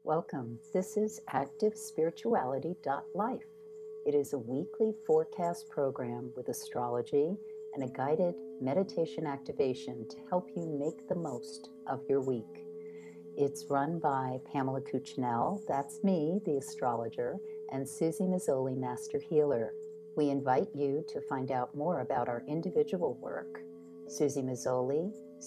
Welcome. This is ActiveSpirituality.life. It is a weekly forecast program with astrology and a guided meditation activation to help you make the most of your week. It's run by Pamela Cuccinell, that's me, the astrologer, and Susie Mazzoli, Master Healer. We invite you to find out more about our individual work. Susie Mazzoli,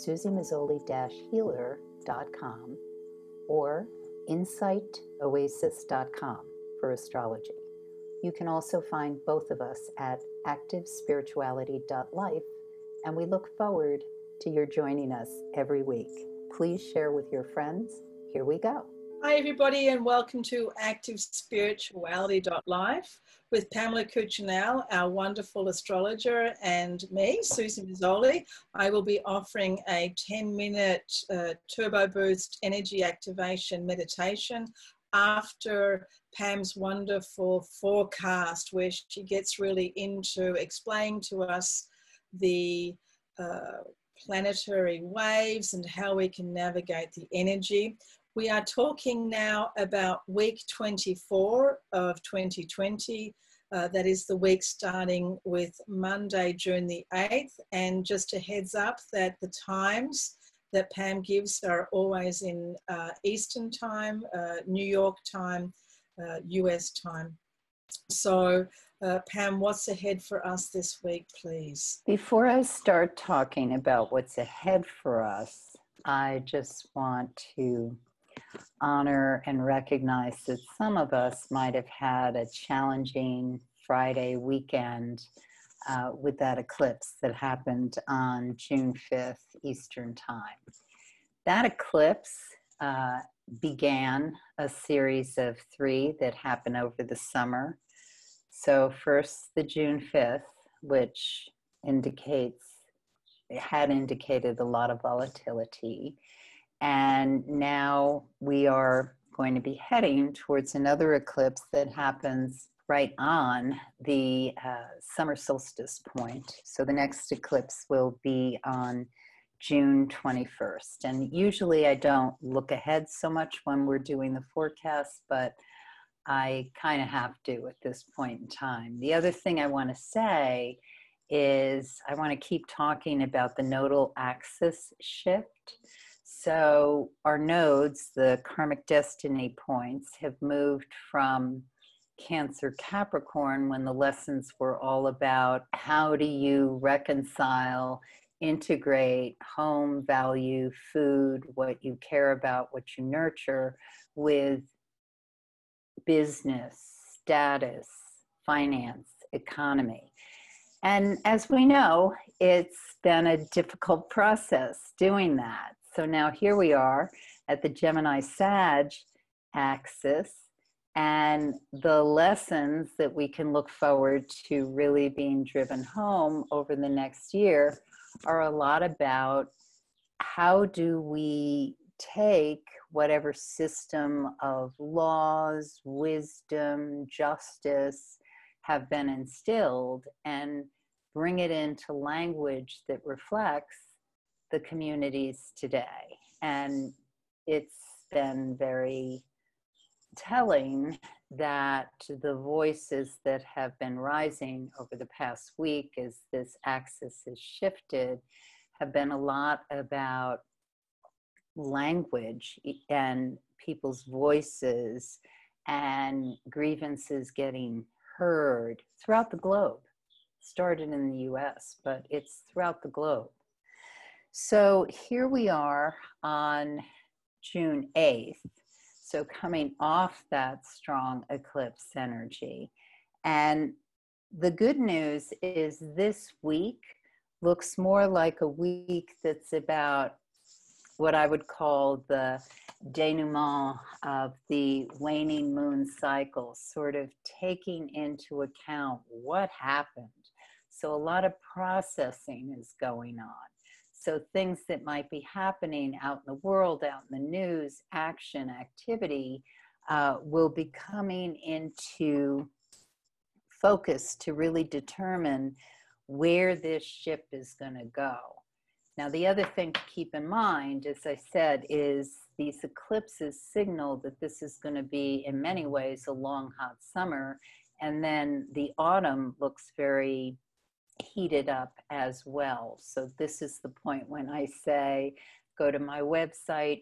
susiemazzoli-healer.com, or insightoasis.com for astrology. You can also find both of us at activespirituality.life, and we look forward to your joining us every week. Please share with your friends. Here we go. Hi, everybody, and welcome to ActiveSpirituality.life with Pamela Cuccinell, our wonderful astrologer, and me, Susie Mazzoli. I will be offering a 10-minute turbo boost energy activation meditation after Pam's wonderful forecast, where she gets really into explaining to us the planetary waves and how we can navigate the energy. We are talking now about week 24 of 2020. That is the week starting with Monday, June the 8th. And just a heads up that the times that Pam gives are always in Eastern time, New York time, US time. So Pam, what's ahead for us this week, please? Before I start talking about what's ahead for us, I just want to honor and recognize that some of us might have had a challenging Friday weekend with that eclipse that happened on June 5th Eastern Time. That eclipse began a series of 3 that happened over the summer. So first the June 5th, which had indicated a lot of volatility. And now we are going to be heading towards another eclipse that happens right on the summer solstice point. So the next eclipse will be on June 21st. And usually I don't look ahead so much when we're doing the forecast, but I kind of have to at this point in time. The other thing I want to say is I want to keep talking about the nodal axis shift. So our nodes, the karmic destiny points, have moved from Cancer Capricorn, when the lessons were all about how do you reconcile, integrate home, value, food, what you care about, what you nurture, with business, status, finance, economy. And as we know, it's been a difficult process doing that. So now here we are at the Gemini-Sag axis, and the lessons that we can look forward to really being driven home over the next year are a lot about how do we take whatever system of laws, wisdom, justice have been instilled and bring it into language that reflects the communities today. And it's been very telling that the voices that have been rising over the past week as this axis has shifted have been a lot about language and people's voices and grievances getting heard throughout the globe. Started in the US, but it's throughout the globe. So here we are on June 8th. So coming off that strong eclipse energy. And the good news is this week looks more like a week that's about what I would call the denouement of the waning moon cycle, sort of taking into account what happened. So a lot of processing is going on. So things that might be happening out in the world, out in the news, action, activity, will be coming into focus to really determine where this ship is going to go. Now, the other thing to keep in mind, as I said, is these eclipses signal that this is going to be, in many ways, a long, hot summer. And then the autumn looks very heated up as well. So this is the point when I say, go to my website,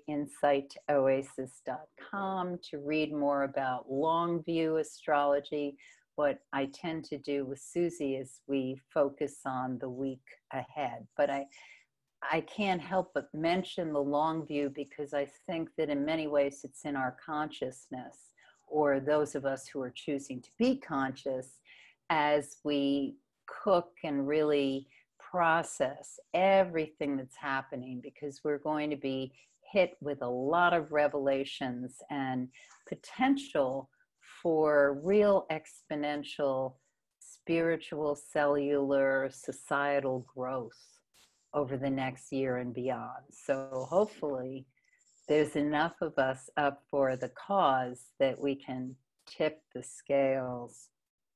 insightoasis.com, to read more about long view astrology. What I tend to do with Susie is we focus on the week ahead. But I can't help but mention the long view because I think that in many ways it's in our consciousness, or those of us who are choosing to be conscious, as we cook and really process everything that's happening, because we're going to be hit with a lot of revelations and potential for real exponential spiritual, cellular, societal growth over the next year and beyond. So hopefully there's enough of us up for the cause that we can tip the scales.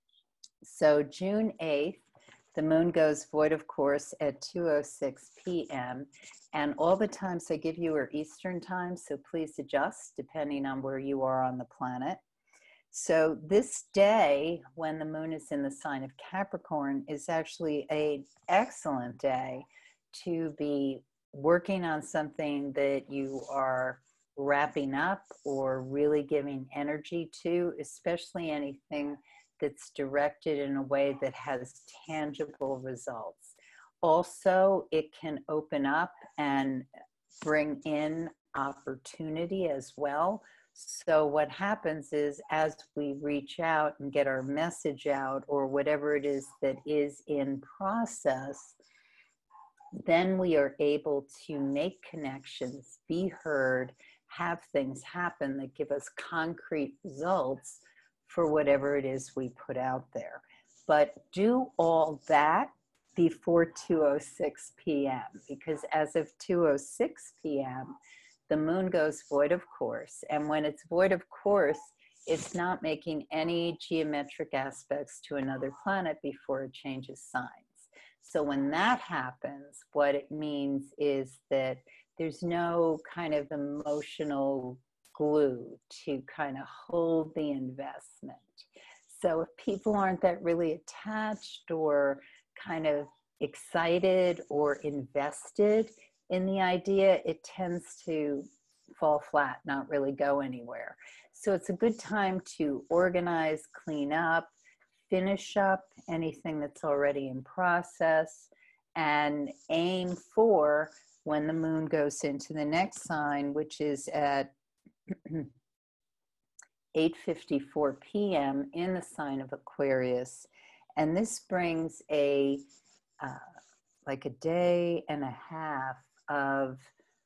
So June 8th, the moon goes void of course at 2:06 p.m. And all the times I give you are Eastern time, so please adjust depending on where you are on the planet. So this day, when the moon is in the sign of Capricorn, is actually an excellent day to be working on something that you are wrapping up or really giving energy to, especially anything that's directed in a way that has tangible results. Also, it can open up and bring in opportunity as well. So what happens is, as we reach out and get our message out, or whatever it is that is in process, then we are able to make connections, be heard, have things happen that give us concrete results for whatever it is we put out there. But do all that before 2:06 p.m. because as of 2:06 p.m., the moon goes void of course. And when it's void of course, it's not making any geometric aspects to another planet before it changes signs. So when that happens, what it means is that there's no kind of emotional glue to kind of hold the investment. So if people aren't that really attached or kind of excited or invested in the idea, it tends to fall flat, not really go anywhere. So it's a good time to organize, clean up, finish up anything that's already in process, and aim for when the moon goes into the next sign, which is at 8:54 p.m. in the sign of Aquarius. And this brings a like a day and a half of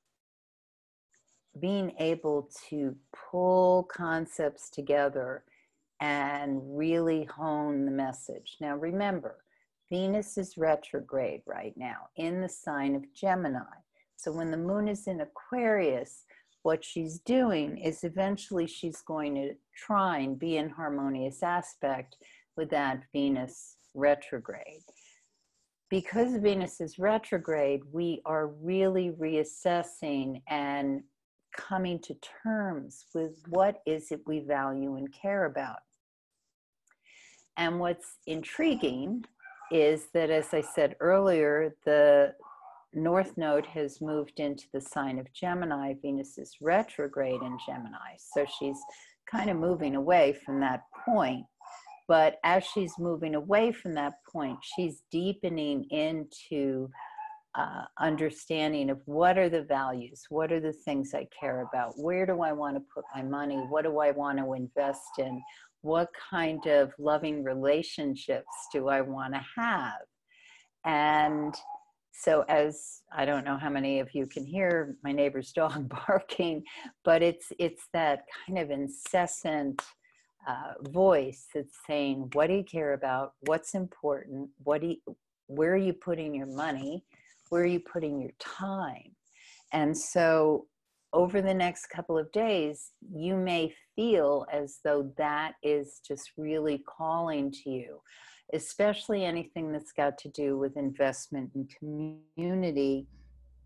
being able to pull concepts together and really hone the message. Now remember, Venus is retrograde right now in the sign of Gemini. So when the moon is in Aquarius, what she's doing is eventually she's going to try and be in harmonious aspect with that Venus retrograde. Because Venus is retrograde, we are really reassessing and coming to terms with what is it we value and care about. And what's intriguing is that, as I said earlier, the North Node has moved into the sign of Gemini. Venus is retrograde in Gemini. So she's kind of moving away from that point. But as she's moving away from that point, she's deepening into understanding of what are the values, what are the things I care about, where do I want to put my money, what do I want to invest in, what kind of loving relationships do I want to have. And so, as I don't know how many of you can hear my neighbor's dog barking, but it's that kind of incessant voice that's saying, what do you care about? What's important? Where are you putting your money? Where are you putting your time? And so over the next couple of days, you may feel as though that is just really calling to you, especially anything that's got to do with investment in community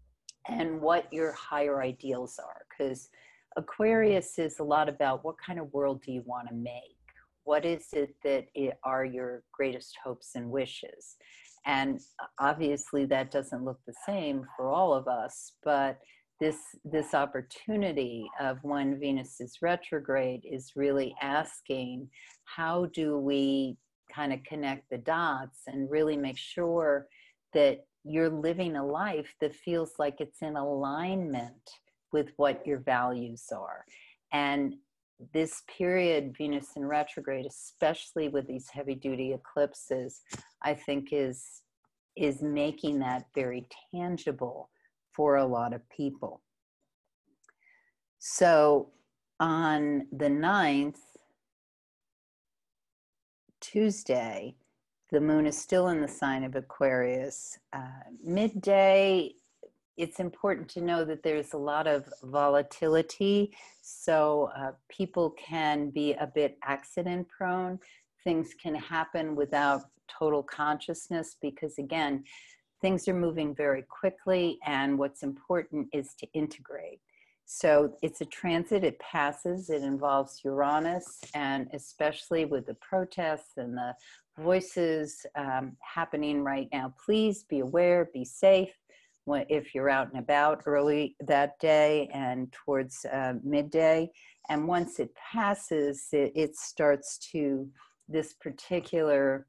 and what your higher ideals are. Because Aquarius is a lot about what kind of world do you want to make? What is it that are your greatest hopes and wishes? And obviously that doesn't look the same for all of us, but this opportunity of when Venus is retrograde is really asking, how do we kind of connect the dots and really make sure that you're living a life that feels like it's in alignment with what your values are. And this period, Venus in retrograde, especially with these heavy duty eclipses, I think is making that very tangible for a lot of people. So on the 9th, Tuesday, the moon is still in the sign of Aquarius. Midday, it's important to know that there's a lot of volatility. So people can be a bit accident prone. Things can happen without total consciousness because, again, things are moving very quickly, and what's important is to integrate. So it's a transit, it passes, it involves Uranus, and especially with the protests and the voices happening right now, please be aware, be safe if you're out and about early that day and towards midday. And once it passes, it starts to, this particular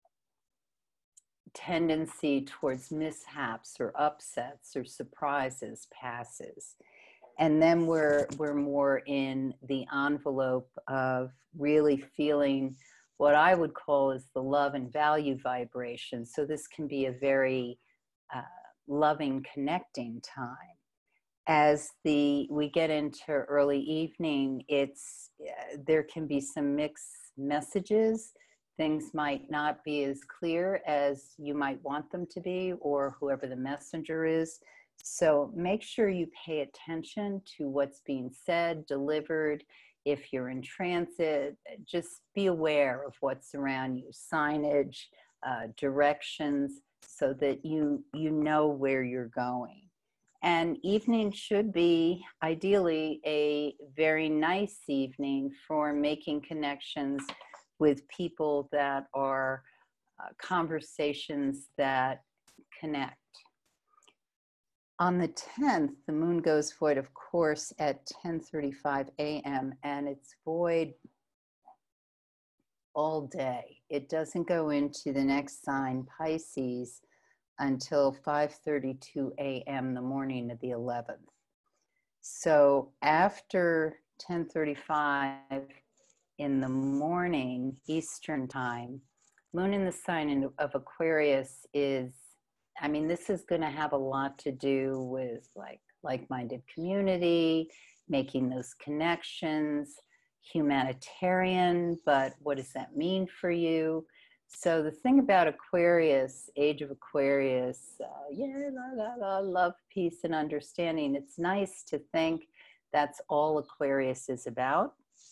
tendency towards mishaps or upsets or surprises passes. And then we're more in the envelope of really feeling what I would call is the love and value vibration. So this can be a very loving, connecting time. As we get into early evening, there can be some mixed messages. Things might not be as clear as you might want them to be, or whoever the messenger is. So make sure you pay attention to what's being said, delivered. If you're in transit, just be aware of what's around you, signage, directions, so that you know where you're going. And evening should be ideally a very nice evening for making connections with people that are conversations that connect. On the 10th, the moon goes void, of course, at 10:35 a.m. and it's void all day. It doesn't go into the next sign, Pisces, until 5:32 a.m. the morning of the 11th. So after 10:35 in the morning, Eastern time, moon in the sign of Aquarius is, I mean, this is going to have a lot to do with like-minded community, making those connections, humanitarian, but what does that mean for you? So the thing about Aquarius, age of Aquarius, love, peace, and understanding. It's nice to think that's all Aquarius is about.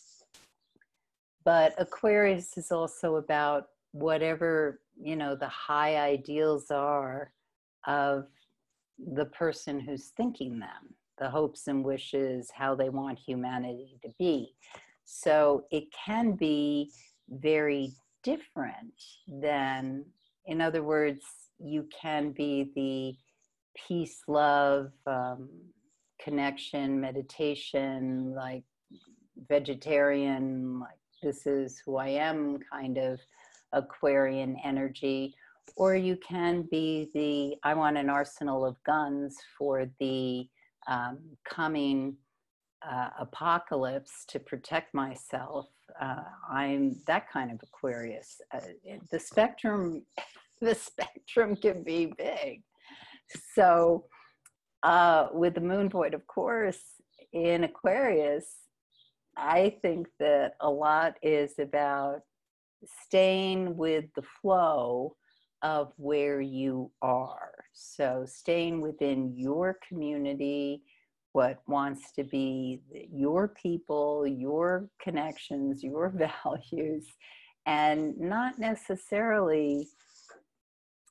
But Aquarius is also about whatever, the high ideals are of the person who's thinking them, the hopes and wishes, how they want humanity to be. So it can be very different than, in other words, you can be the peace, love, connection, meditation, like vegetarian, like this is who I am kind of Aquarian energy, or you can be the I want an arsenal of guns for the coming apocalypse to protect myself. I'm that kind of Aquarius. The spectrum can be big. So with the moon void, of course, in Aquarius, I think that a lot is about staying with the flow of where you are. So staying within your community, what wants to be your people, your connections, your values, and not necessarily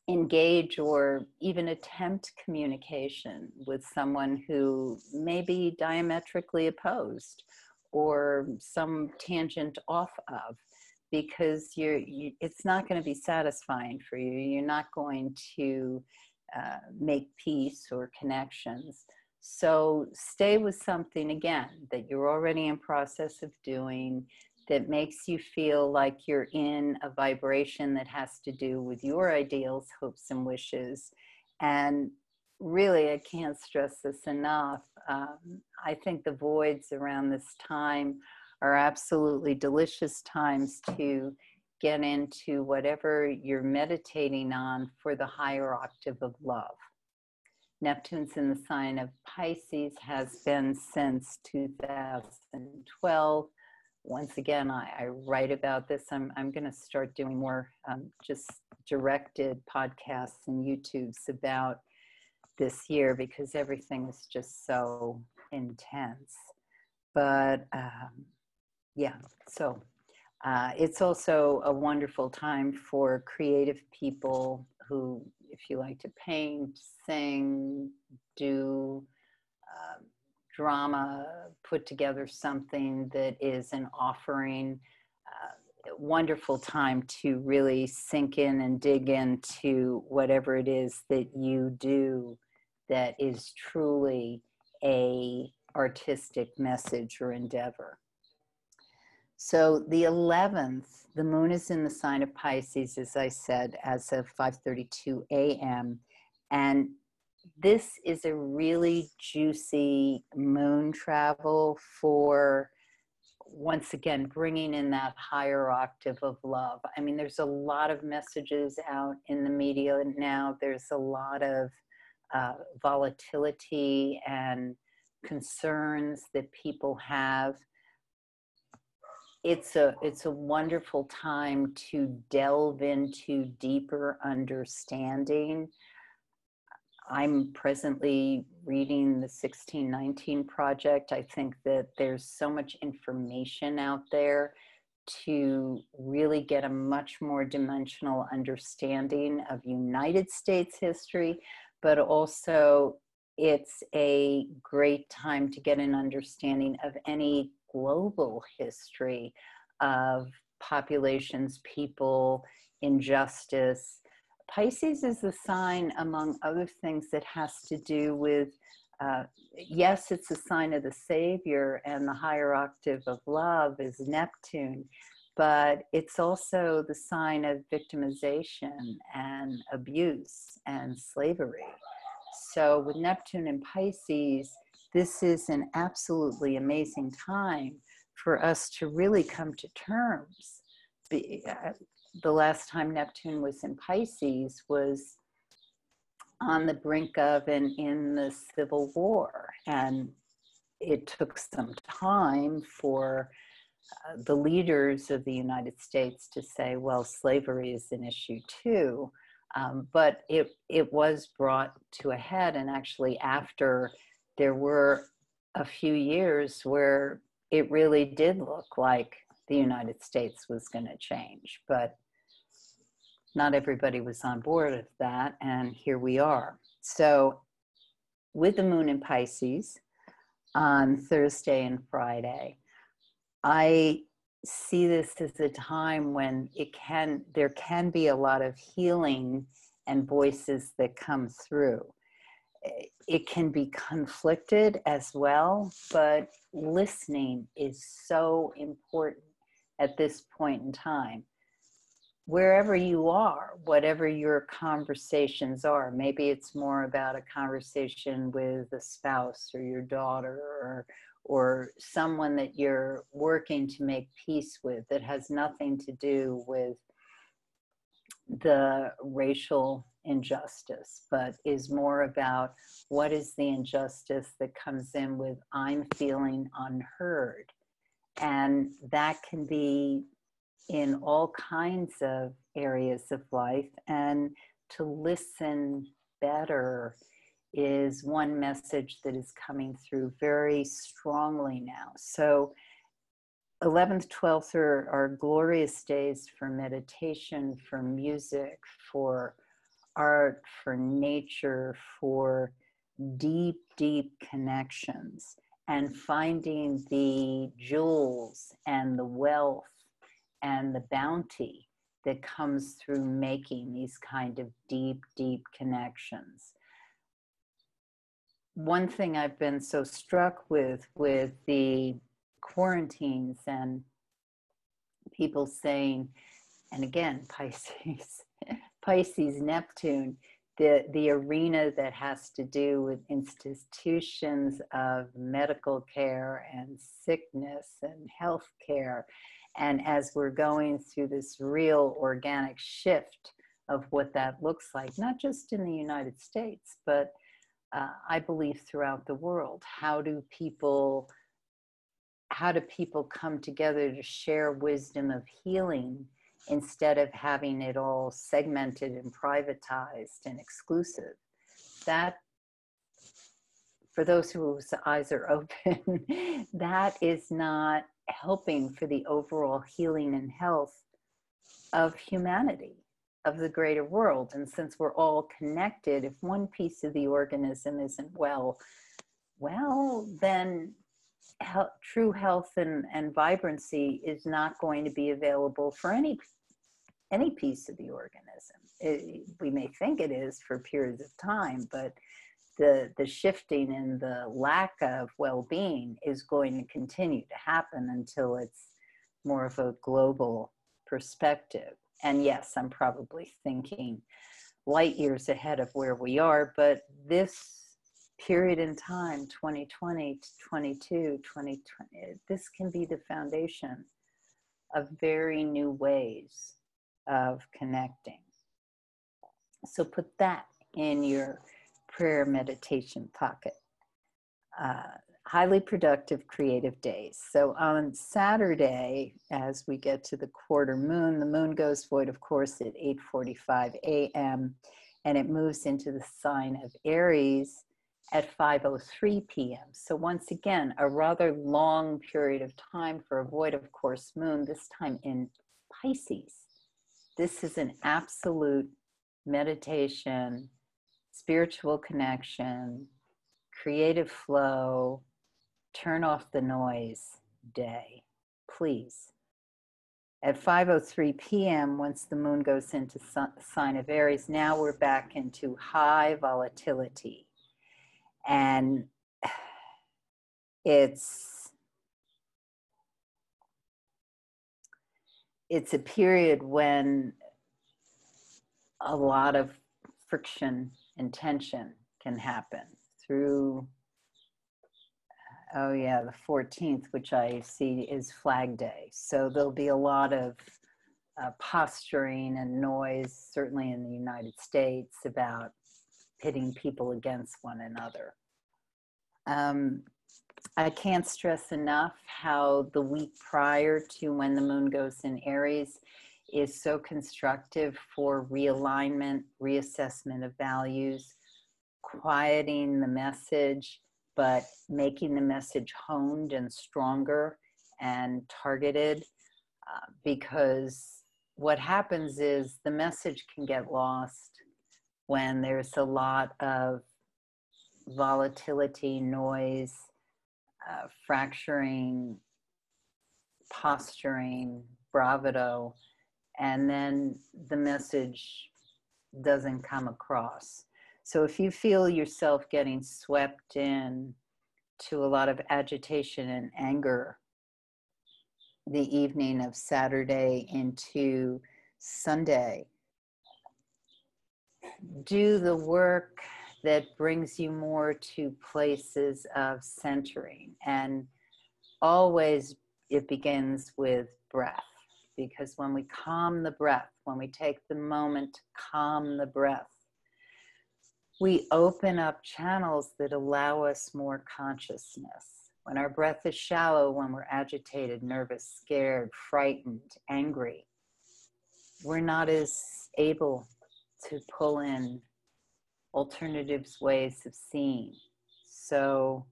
engage or even attempt communication with someone who may be diametrically opposed or some tangent off of, because it's not going to be satisfying for you. You're not going to make peace or connections. So stay with something, again, that you're already in process of doing, that makes you feel like you're in a vibration that has to do with your ideals, hopes, and wishes. And really, I can't stress this enough. I think the voids around this time are absolutely delicious times to get into whatever you're meditating on for the higher octave of love. Neptune's in the sign of Pisces, has been since 2012. Once again, I write about this. I'm going to start doing more just directed podcasts and YouTubes about this year because everything is just so intense. But yeah, so it's also a wonderful time for creative people who, if you like to paint, sing, do drama, put together something that is an offering. Wonderful time to really sink in and dig into whatever it is that you do that is truly a artistic message or endeavor. So the 11th, the moon is in the sign of Pisces, as I said, as of 5:32 a.m. And this is a really juicy moon travel for, once again, bringing in that higher octave of love. I mean, there's a lot of messages out in the media now. There's a lot of volatility and concerns that people have. It's a wonderful time to delve into deeper understanding. I'm presently reading the 1619 Project. I think that there's so much information out there to really get a much more dimensional understanding of United States history, but also it's a great time to get an understanding of any global history of populations, people, injustice. Pisces is a sign, among other things, that has to do with, yes, it's a sign of the Savior, and the higher octave of love is Neptune, but it's also the sign of victimization and abuse and slavery. So with Neptune and Pisces, this is an absolutely amazing time for us to really come to terms. The last time Neptune was in Pisces was on the brink of and in the Civil War. And it took some time for the leaders of the United States to say, well, slavery is an issue too. But it was brought to a head, and actually after there were a few years where it really did look like the United States was going to change, but not everybody was on board with that, and here we are. So with the moon in Pisces on Thursday and Friday, I see this as a time when there can be a lot of healing and voices that come through. It can be conflicted as well, but listening is so important at this point in time. Wherever you are, whatever your conversations are, maybe it's more about a conversation with a spouse or your daughter or someone that you're working to make peace with that has nothing to do with the racial injustice, but is more about what is the injustice that comes in with I'm feeling unheard. And that can be in all kinds of areas of life, and to listen better is one message that is coming through very strongly now. So 11th, 12th are glorious days for meditation, for music, for art, for nature, for deep, deep connections, and finding the jewels and the wealth and the bounty that comes through making these kind of deep, deep connections. One thing I've been so struck with the quarantines and people saying, and again, Pisces, Neptune, the arena that has to do with institutions of medical care and sickness and health care. And as we're going through this real organic shift of what that looks like, not just in the United States, but I believe throughout the world, how do people come together to share wisdom of healing instead of having it all segmented and privatized and exclusive? That, for those whose eyes are open, that is not helping for the overall healing and health of humanity, of the greater world. And since we're all connected, if one piece of the organism isn't well, then true health and vibrancy is not going to be available for any piece of the organism. We may think it is for periods of time, but the shifting and the lack of well-being is going to continue to happen until it's more of a global perspective. And yes, I'm probably thinking light years ahead of where we are, but this period in time, 2020 to 22, 2020, this can be the foundation of very new ways of connecting. So put that in your prayer meditation pocket. Highly productive, creative days. So on Saturday, as we get to the quarter moon, the moon goes void, of course, at 8:45 a.m., and it moves into the sign of Aries at 5:03 p.m. So once again, a rather long period of time for a void of course moon, this time in Pisces. This is an absolute meditation, spiritual connection, creative flow, turn off the noise day, please. At 5:03 p.m., once the moon goes into sign of Aries, now we're back into high volatility. And it's a period when a lot of friction and tension can happen through, the 14th, which I see is Flag Day. So there'll be a lot of posturing and noise, certainly in the United States, about pitting people against one another. I can't stress enough how the week prior to when the moon goes in Aries is so constructive for realignment, reassessment of values, quieting the message, but making the message honed and stronger and targeted, because what happens is the message can get lost when there's a lot of volatility, noise, fracturing, posturing, bravado, and then the message doesn't come across. So if you feel yourself getting swept in to a lot of agitation and anger the evening of Saturday into Sunday, do the work that brings you more to places of centering. And always it begins with breath, because when we calm the breath, when we take the moment to calm the breath, we open up channels that allow us more consciousness. When our breath is shallow, when we're agitated, nervous, scared, frightened, angry, we're not as able to pull in alternatives, ways of seeing. So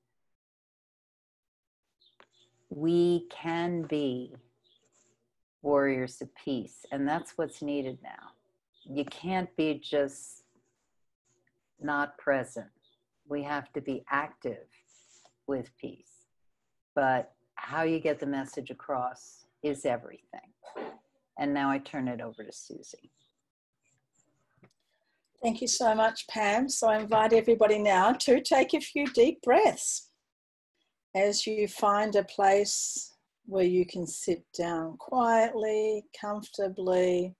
we can be warriors of peace, and that's what's needed now. You can't be just not present. We have to be active with peace. But how you get the message across is everything. And now I turn it over to Susie. Thank you so much, Pam. So I invite everybody now to take a few deep breaths as you find a place where you can sit down quietly, comfortably.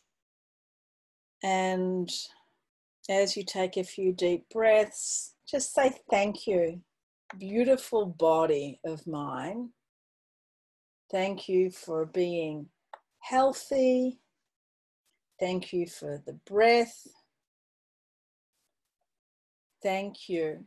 And as you take a few deep breaths, just say thank you, beautiful body of mine. Thank you for being healthy. Thank you for the breath. Thank you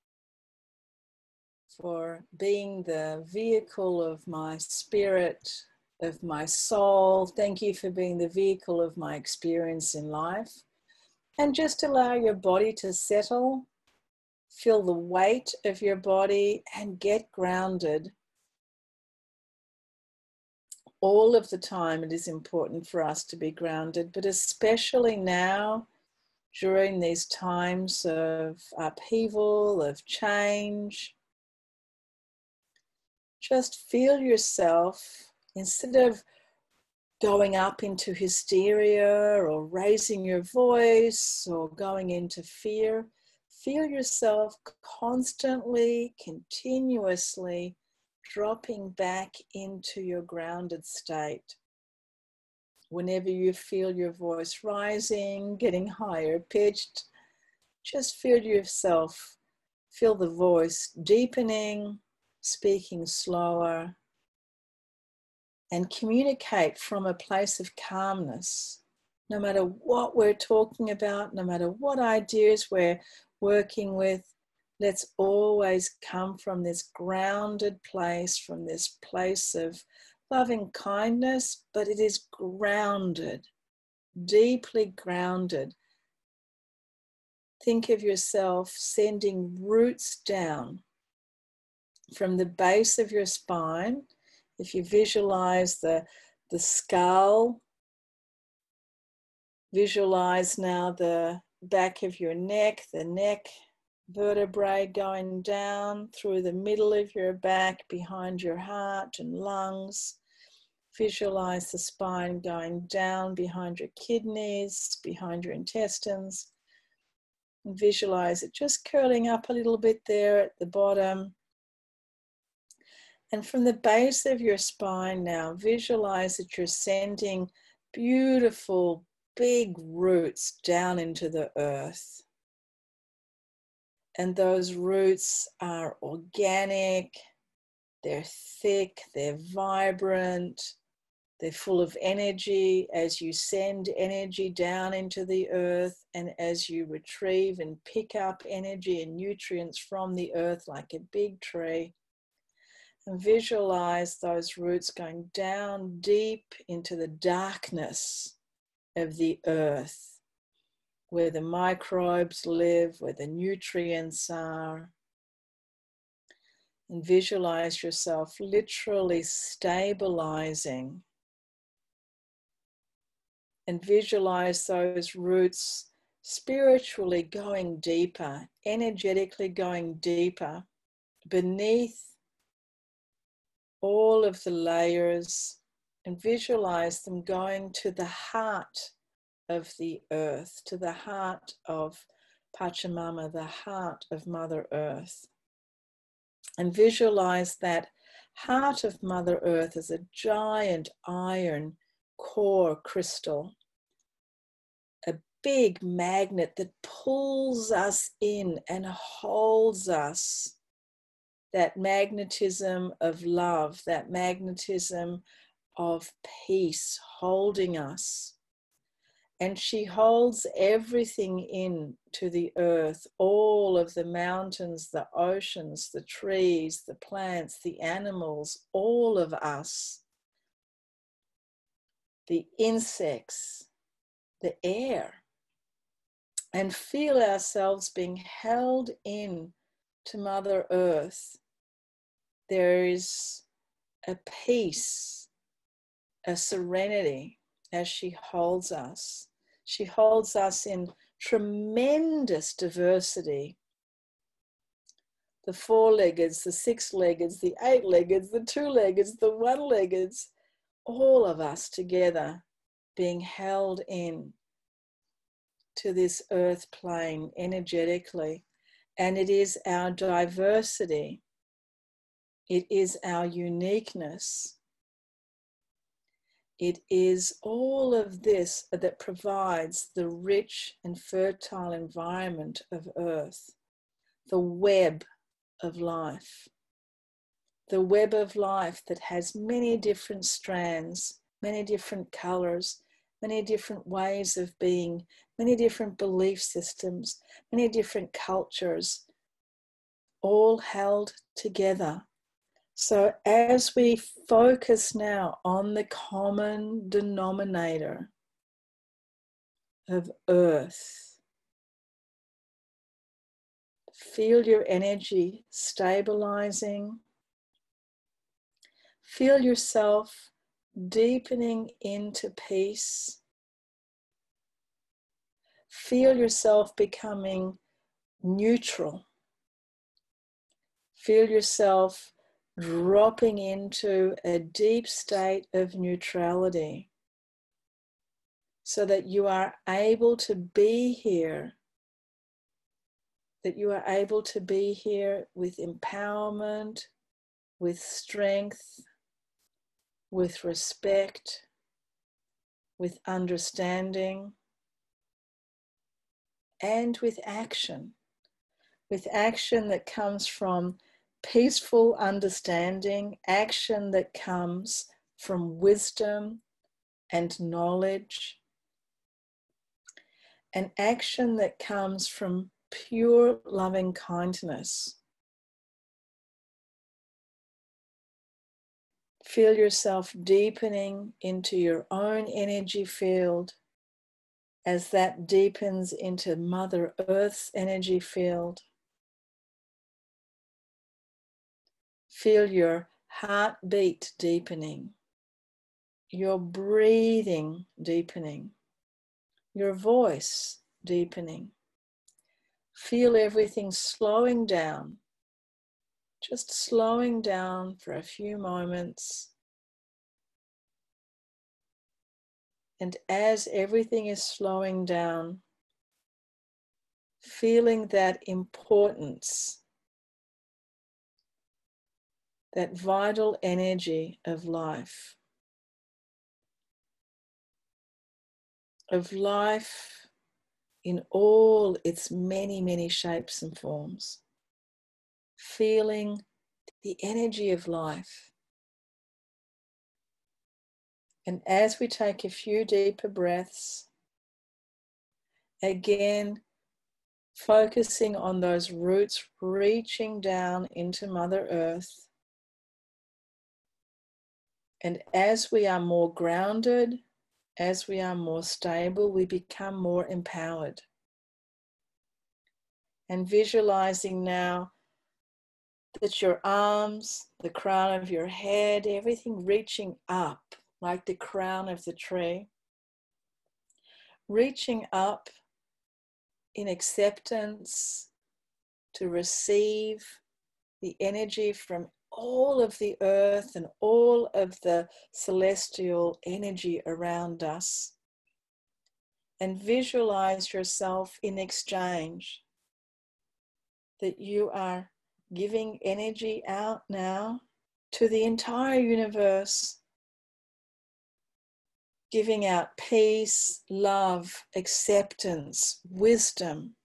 for being the vehicle of my spirit, of my soul. Thank you for being the vehicle of my experience in life. And just allow your body to settle, feel the weight of your body, and get grounded. All of the time it is important for us to be grounded, but especially now, during these times of upheaval, of change. Just feel yourself, instead of going up into hysteria or raising your voice or going into fear, feel yourself constantly, continuously dropping back into your grounded state. Whenever you feel your voice rising, getting higher pitched, just feel yourself, feel the voice deepening, speaking slower, and communicate from a place of calmness. No matter what we're talking about, no matter what ideas we're working with, let's always come from this grounded place, from this place of loving kindness, but it is grounded, deeply grounded. Think of yourself sending roots down from the base of your spine. If you visualize the skull, visualize now the back of your neck, the neck vertebrae going down through the middle of your back, behind your heart and lungs. Visualize the spine going down behind your kidneys, behind your intestines. And visualize it just curling up a little bit there at the bottom. And from the base of your spine now, visualize that you're sending beautiful, big roots down into the earth. And those roots are organic, they're thick, they're vibrant, they're full of energy. As you send energy down into the earth and as you retrieve and pick up energy and nutrients from the earth like a big tree, and visualize those roots going down deep into the darkness of the earth, where the microbes live, where the nutrients are. And visualize yourself literally stabilizing. And visualize those roots spiritually going deeper, energetically going deeper, beneath all of the layers, and visualize them going to the heart of the earth, to the heart of Pachamama, the heart of Mother Earth. And visualize that heart of Mother Earth as a giant iron core crystal, a big magnet that pulls us in and holds us. That magnetism of love, that magnetism of peace holding us. And she holds everything in to the earth, all of the mountains, the oceans, the trees, the plants, the animals, all of us, the insects, the air, and feel ourselves being held in to Mother Earth. There is a peace, a serenity as she holds us. She holds us in tremendous diversity. The four-leggeds, the six-leggeds, the eight-leggeds, the two-leggeds, the one-leggeds, all of us together being held in to this earth plane energetically. And it is our diversity, it is our uniqueness, it is all of this that provides the rich and fertile environment of earth, the web of life. The web of life that has many different strands, many different colors, many different ways of being, many different belief systems, many different cultures, all held together. So as we focus now on the common denominator of earth, feel your energy stabilizing. Feel yourself deepening into peace. Feel yourself becoming neutral. Feel yourself dropping into a deep state of neutrality so that you are able to be here, that you are able to be here with empowerment, with strength, with respect, with understanding, and with action that comes from peaceful understanding, action that comes from wisdom and knowledge, and action that comes from pure loving kindness. Feel yourself deepening into your own energy field as that deepens into Mother Earth's energy field. Feel your heartbeat deepening, your breathing deepening, your voice deepening. Feel everything slowing down, just slowing down for a few moments. And as everything is slowing down, feeling that importance, that vital energy of life in all its many, many shapes and forms. Feeling the energy of life. And as we take a few deeper breaths, again, focusing on those roots reaching down into Mother Earth. And as we are more grounded, as we are more stable, we become more empowered. And visualizing now that your arms, the crown of your head, everything reaching up like the crown of the tree, reaching up in acceptance to receive the energy from all of the earth and all of the celestial energy around us. And visualize yourself in exchange that you are giving energy out now to the entire universe, giving out peace, love, acceptance, wisdom.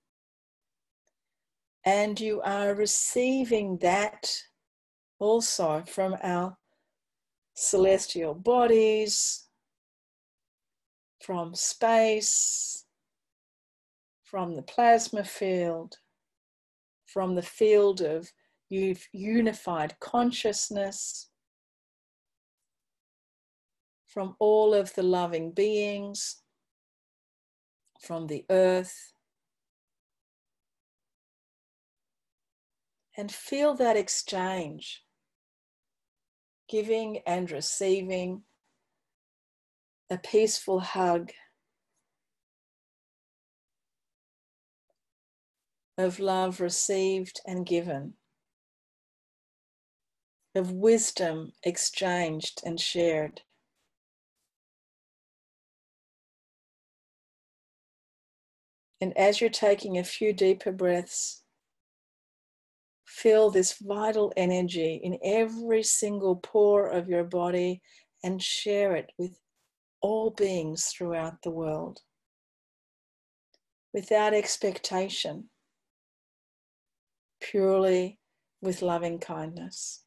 And you are receiving that also from our celestial bodies, from space, from the plasma field, from the field of unified consciousness, from all of the loving beings, from the earth. And feel that exchange, giving and receiving a peaceful hug, of love received and given, of wisdom exchanged and shared. And as you're taking a few deeper breaths, feel this vital energy in every single pore of your body and share it with all beings throughout the world without expectation, purely with loving kindness.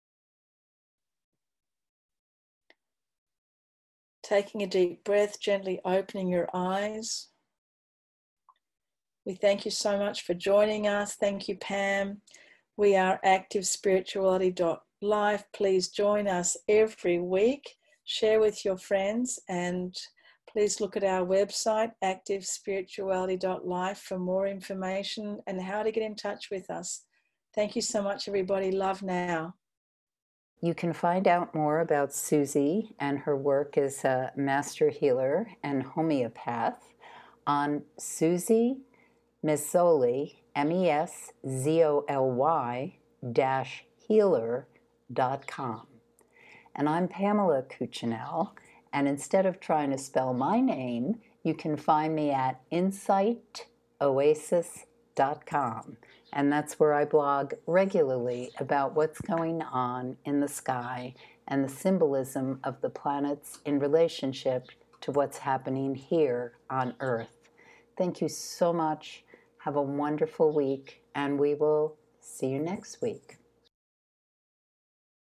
Taking a deep breath, gently opening your eyes. We thank you so much for joining us. Thank you, Pam. We are activespirituality.life. Please join us every week. Share with your friends, and please look at our website, activespirituality.life, for more information and how to get in touch with us. Thank you so much, everybody. Love now. You can find out more about Susie and her work as a master healer and homeopath on Susie Meszoly, MESZOLY-healer.com. And I'm Pamela Cuccinell, and instead of trying to spell my name, you can find me at insightoasis.com. And that's where I blog regularly about what's going on in the sky and the symbolism of the planets in relationship to what's happening here on Earth. Thank you so much. Have a wonderful week, and we will see you next week.